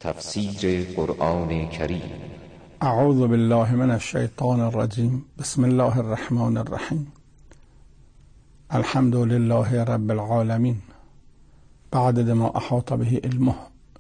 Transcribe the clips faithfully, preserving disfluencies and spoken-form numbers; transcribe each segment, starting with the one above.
تفسیر قرآن کریم. اعوذ بالله من الشیطان الرجیم. بسم الله الرحمن الرحیم. الحمد لله رب العالمین بعدد ما احاط به علمه.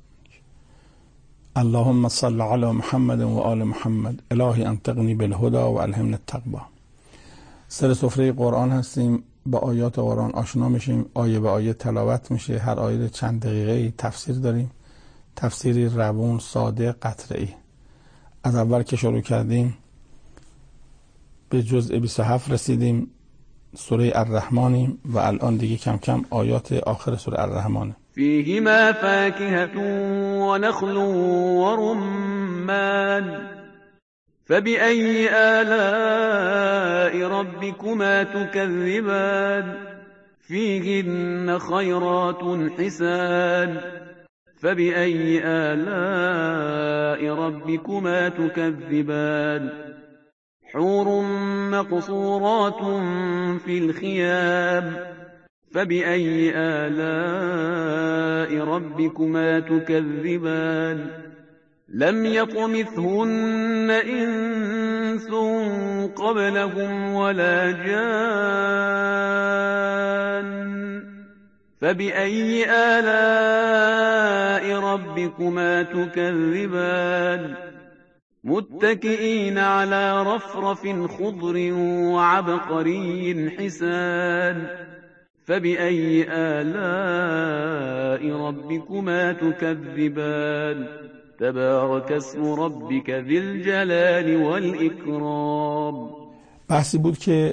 اللهم صل علی محمد و آل محمد. الهی انطقنی بالهدى و الهمنا التقوی. سر سفره قرآن هستیم، با آیات قرآن آشنا میشیم، آیه به آیه تلاوت میشه، هر آیه چند دقیقه تفسیر داریم، تفسیری روون، ساده، قطعی. از اول که شروع کردیم به جزء بیست و هفت رسیدیم، سوره الرحمنیم و الان دیگه کم کم آیات آخر سوره الرحمنه. فیهما فاکهة و نخل و رمان فبأي آلاء ربكما تكذبان فيهن خيرات حسان فبأي آلاء ربكما تكذبان حور مقصورات في الخيام فبأي آلاء ربكما تكذبان لم يطمثهن إنس قبلهم ولا جان فبأي آلاء ربكما تكذبان متكئين على رفرف خضر وعبقري حسان فبأي آلاء ربكما تكذبان تبارك اسم ربك ذی الجلال والإکرام. بحثی بود که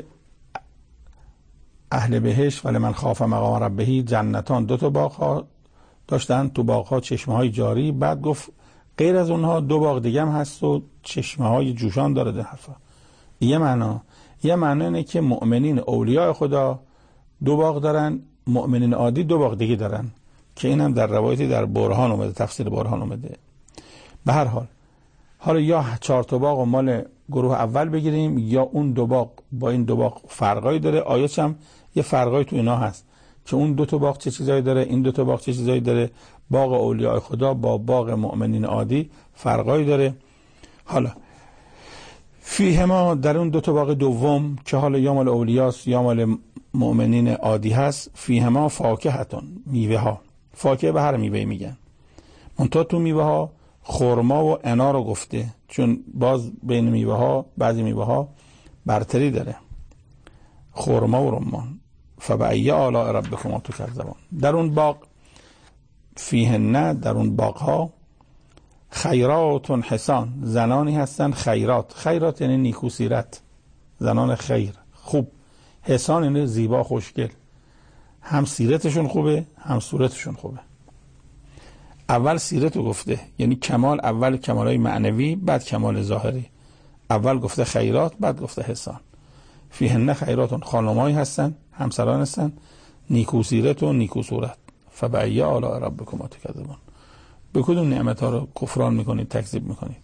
اهل بهشت ولی من خاف مقام ربه جنتان، دو تا باغ داشتن، تو باغ ها چشمه های جاری. بعد گفت غیر از اونها دو باغ دیگه هم هست و چشمه های جوشان داره. ده حرفا یه معنا یه معنا اینه که مؤمنین اولیاء خدا دو باغ دارن، مؤمنین عادی دو باغ دیگه دارن، که اینم در روایتی در برهان اومده، تفسیر برهان اومده. به هر حال حالا یا چهار تا باغ و مال گروه اول بگیریم یا اون دو باغ با این دو باغ فرقایی داره. آیاتش هم یه فرقایی تو اینا هست که اون دو تا باغ چه چیزایی داره، این دو تا باغ چه چیزایی داره. باغ اولیاء خدا با باغ مؤمنین عادی فرقایی داره. حالا فیهما در اون دو تا باغ دوم که حالا یا مال اولیاست یا مال مؤمنین عادی هست، فیهما فاکهتون، میوه ها. فاکهه به هر میوه میگن، منتها تو میوه ها خرما و انار رو گفته، چون باز بین میوه ها بعضی میوه ها برتری داره. خرما و رمان. فبأی آلاء ربکما تکذبان. در اون باغ فیهن، در اون باغ ها خیرات حسان، زنانی هستن خیرات. خیرات یعنی نیکو سیرت، زنان خیر، خوب. حسان یعنی زیبا، خوشگل. هم سیرتشون خوبه هم صورتشون خوبه. اول سیرت رو گفته، یعنی کمال، اول کمالای معنوی بعد کمال ظاهری. اول گفته خیرات بعد گفته حسان. فیهن خیراتون، خانمایی هستن، همسران هستن، نیکو سیرت و نیکو صورت. فبأی آلاء ربکما تکذبان. به کدوم نعمت ها رو کفران میکنید، تکذیب میکنید؟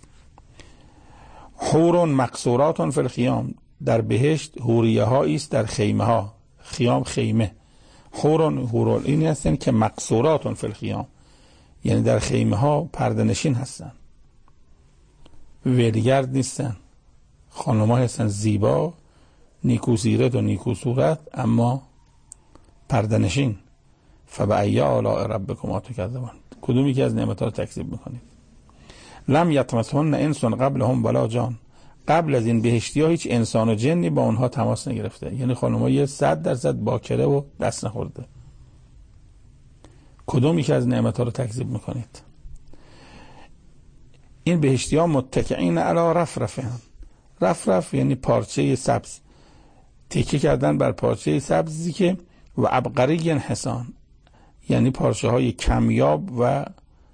حور مقصورات فی الخیام، در بهشت حوریه هایی است در خیمه ها. خیام خیمه. حور حور این هستن که مقصورات فی الخیام، یعنی در خیمه ها پرده نشین هستن، ولگرد نیستن. خانم ها هستن زیبا، نیکو سیرت و نیکو صورت، اما پرده نشین. فبأی آلاء ربکما تکذبان. کدومی که از نعمت‌ها رو تکذیب میکنید؟ لم یطمثهن انس قبلهم ولا جان. قبل از این بهشتی ها هیچ انسان و جنی با اونها تماس نگرفته، یعنی خانم ها یه صد درصد باکره و دست نخورده. کدومی که از نعمت‌ها رو تکذیب میکنید؟ این بهشتی ها متکئین علی رفرف. رفرف یعنی پارچه سبز، تکیه کردن بر پارچه سبزی که و عبقری حسان، یعنی پارچه های کمیاب و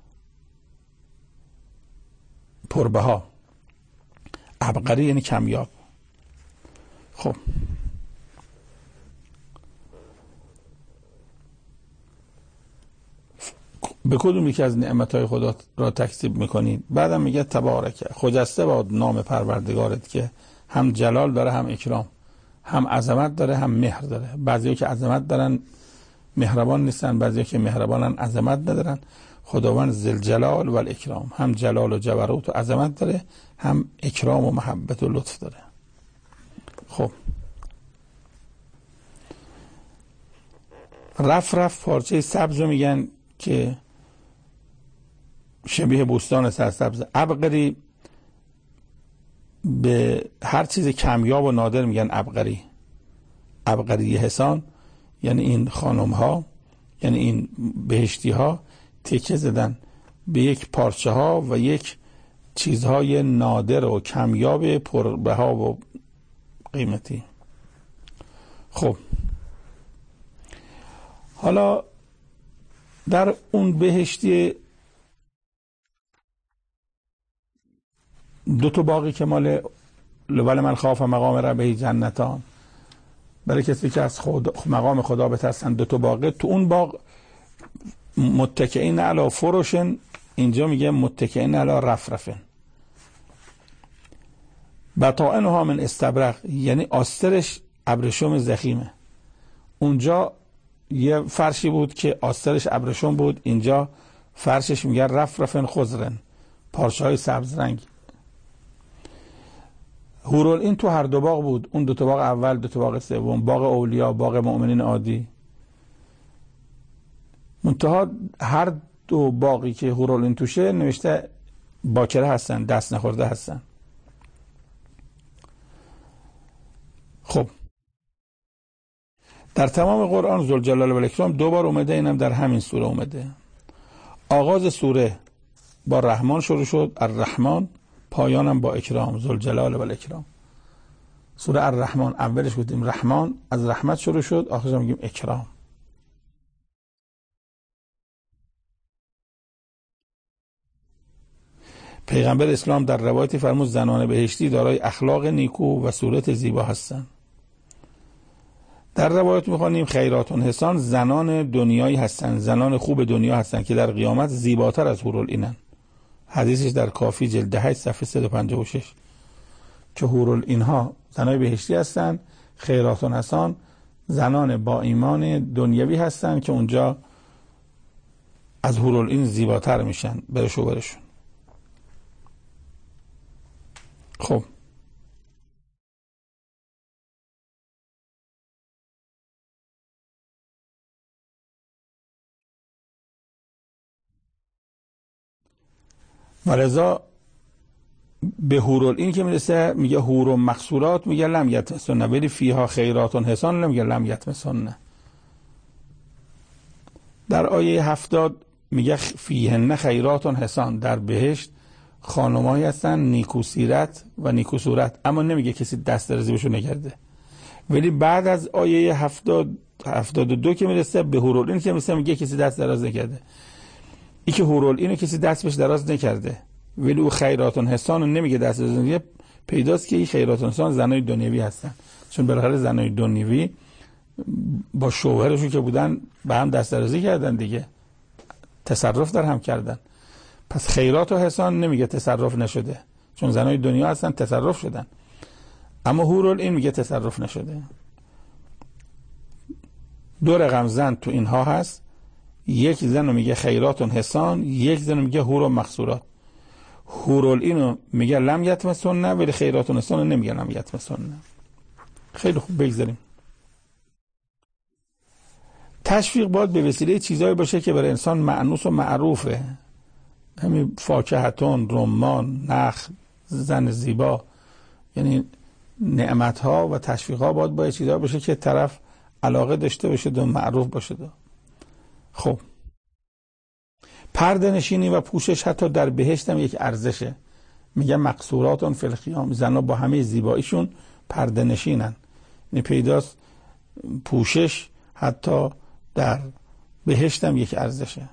پربها. عبقری یعنی کمیاب. خب به کدوم یکی از نعمتهای خدا را تکذیب میکنید؟ بعدم میگه تبارک، خجسته باد نام پروردگارت که هم جلال داره هم اکرام، هم عظمت داره هم مهر داره. بعضیا که عظمت دارن مهربان نیستن، بعضیا که مهربانن عظمت ندارن. خداوند ذوالجلال و الاکرام، هم جلال و جبروت و عظمت داره، هم اکرام و محبت و لطف داره. خب رف رف پارچه سبز رو میگن که شبیه بوستان سرسبز. عبقری به هر چیز کمیاب و نادر میگن عبقری. عبقری حسان یعنی این خانم ها، یعنی این بهشتی ها تکه زدن به یک پارچه ها و یک چیزهای نادر و کمیاب پربها و قیمتی. خب حالا در اون بهشتی دو تا باقی که مال لول من خاف مقام ربه جنتان، برای کسی که از خدا مقام خدا بترسن، دو تا باقی تو اون باغ متکئین علی فروشن، اینجا میگه متکئین علی رفرفن. بطائنها من استبرق یعنی آسترش ابریشم زخیمه. اونجا یه فرشی بود که آسترش ابریشم بود، اینجا فرشش میگه رفرفن خضرن، پارچه های سبز رنگ. هورالعین تو هر دو باغ بود، اون دو تا باغ اول، دو تا باغ سوم، باغ اولیا، باغ مؤمنین عادی. منتها هر دو باقی که هورالعین توشه نوشته باکره هستن، دست نخورده هستن. خب در تمام قرآن ذوالجلال و الاکرام دو بار اومده، اینم در همین سوره اومده. آغاز سوره با رحمان شروع شد، الرحمن، پایانم با اکرام، ذوالجلال و الاکرام. سوره الرحمن اولش گفتیم رحمان، از رحمت شروع شد، آخرش هم میگیم اکرام. پیغمبر اسلام در روایتی فرمود زنان بهشتی دارای اخلاق نیکو و صورت زیبا هستند. در روایت میخوانیم خیرات حسان زنان دنیایی هستند، زنان خوب دنیا هستند که در قیامت زیباتر از هورالعینن. حدیثش در کافی جلد هشت صفحه صد و پنجاه و شش که هورالعینها زنای بهشتی هستند، خیرات حسان زنان با ایمان دنیوی هستند که اونجا از هورالعین زیباتر میشن برشو برشون. خب ولذا به هورالعین که میرسه میگه هور و مقصورات، میگه لم یطمسن، ولی فیها خیرات حسان نمیگه لم یطمسن. در آیه هفتاد میگه فیهن خیرات حسان، در بهشت خانمایی هستن نیکو سیرت و نیکو صورت، اما نمیگه کسی دست درازی بهشون نکرده. ولی بعد از آیه هفتاد هفتاد و دو که میرسه به هورالعین که میرسه میگه کسی دست دراز نکرده. ای که هورالعین کسی دست بهش دراز نکرده ولی او خیرات حسان نمیگه دست دراز نکرده، پیداست که این خیرات حسان زنای دنیوی هستن، چون بالاخره زنای دنیوی با شوهرشون که بودن به هم دست درازی کردن دیگه، تصرف در هم کردن. پس خیرات و حسان نمیگه تصرف نشده، چون زنای دنیا هستن تصرف شدن، اما هورالعین میگه تصرف نشده. دو رقم زن تو اینها هست، یک زن رو میگه خیرات و حسان، یک زن رو میگه هور و مقصورات. هورالعین رو میگه لم یطمسن، ولی خیرات و حسان رو نمیگه لم یطمسن. خیلی خوب بگذاریم. تشویق باید به وسیله چیزایی باشه که برای انسان مأنوس و معروفه، همین فاکهتون، رمان، نخل، زن زیبا، یعنی نعمتها و تشویقها باید باید چیزایی باشه که طرف علاقه داشته باشه و معروف باشه. دو. خب پرده نشینی و پوشش حتی در بهشت هم یک ارزشه. میگه مقصوراتون فی الخیام، زنها با همه زیباییشون پرده نشینن، یعنی پیداست پوشش حتی در بهشت هم یک ارزشه.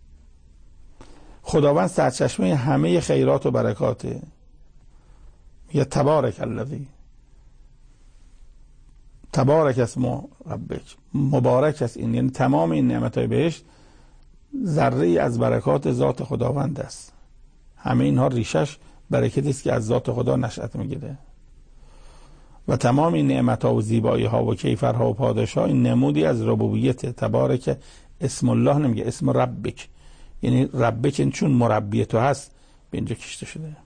خداوند سرچشمه همه خیرات و برکاته. میگه تبارک الذی، تبارک اسم ربک، مبارک است این، یعنی تمام این نعمتهای بهشت ذره از برکات ذات خداوند است. همه اینها ریشش برکتی است که از ذات خدا نشأت میگیره و تمام این نعمتها و زیبایی ها و کیفرها و پاداشها این نمودی از ربوبیت. تبارک اسم الله نمیگه اسم ربک، یعنی ربک چون مربی تو هست به اینجا کشته شده.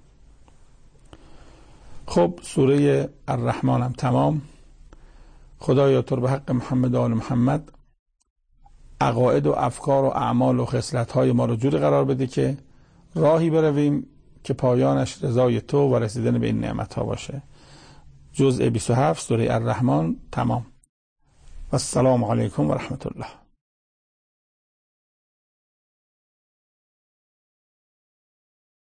خب سوره الرحمن هم تمام. خدایا تو به حق محمد و آل محمد عقاید و افکار و اعمال و خصلت‌های ما رو جوری قرار بده که راهی برویم که پایانش رضای تو و رسیدن به این نعمت‌ها باشه. جزء بیست و هفت سوره الرحمن تمام. و السلام علیکم و رحمت الله.